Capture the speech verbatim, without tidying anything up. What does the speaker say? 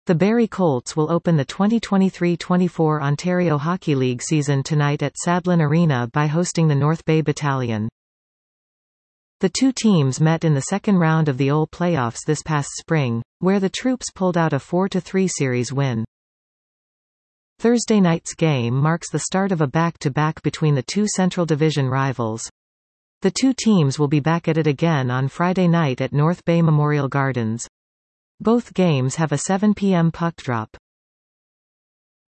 The Barrie Colts will open the twenty twenty-three twenty-four Ontario Hockey League season tonight at Sadlon Arena by hosting the North Bay Battalion. The two teams met in the second round of the O L playoffs this past spring, where the Troops pulled out a four to three series win. Thursday night's game marks the start of a back-to-back between the two Central Division rivals. The two teams will be back at it again on Friday night at North Bay Memorial Gardens. Both games have a seven p m puck drop.